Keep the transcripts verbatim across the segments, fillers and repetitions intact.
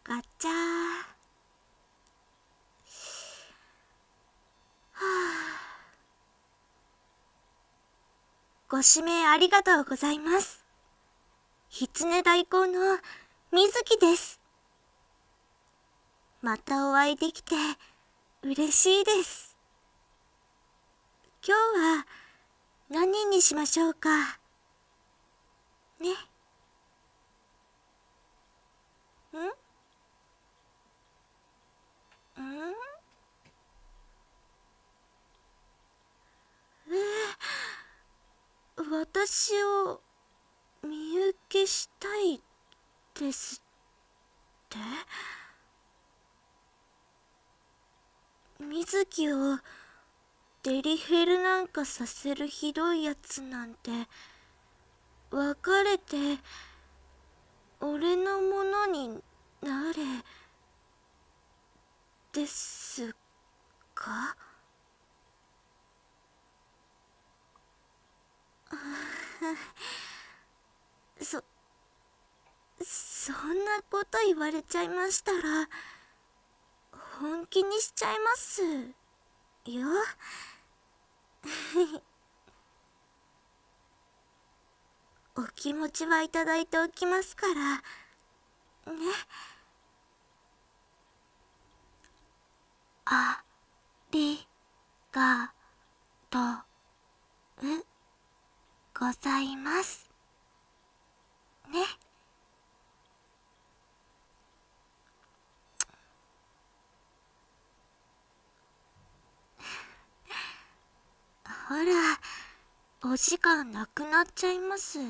ガチャ。はあ。ご指名ありがとうございます。狐代行のみずきです。またお会いできて嬉しいです。今日は何にしましょうか。ね。んんえー、私を見受けしたいですって？みずきをデリヘルなんかさせるひどいやつなんて別れて俺のものになれですか？そそんなこと言われちゃいましたら本気にしちゃいますよ。お気持ちはいただいておきますからね。ありがとうございますね。ほら、お時間なくなっちゃいますよ。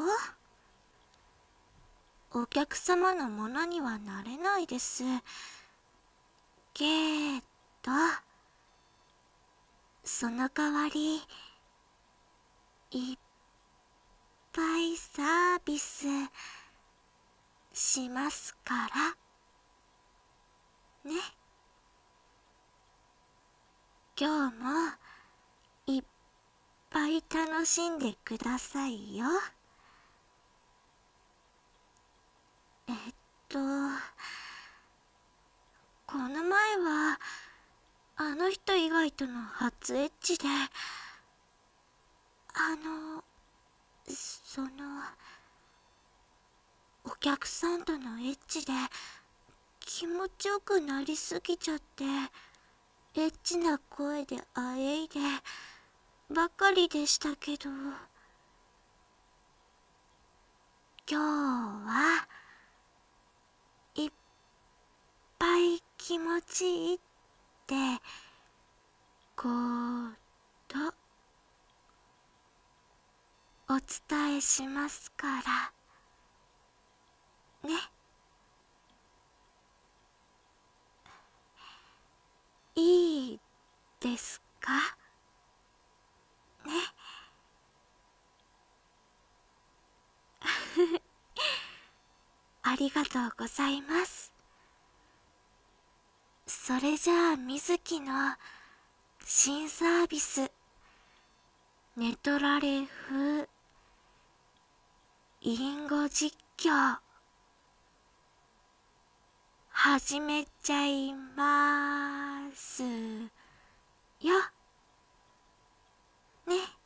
お客様のものにはなれないですけど、その代わりいっぱいサービスしますからね。今日もいっぱい楽しんでくださいよ。えっとこの前はあの人以外との初エッチで、あのそのお客さんとのエッチで気持ちよくなりすぎちゃって、エッチな声であえいでばかりでしたけど、今日はいっぱい気持ちいいってことお伝えしますからね。いいですかね。ありがとうございます。それじゃあみずきの新サービス、ネトラレ風インゴ実況始めちゃいますよね。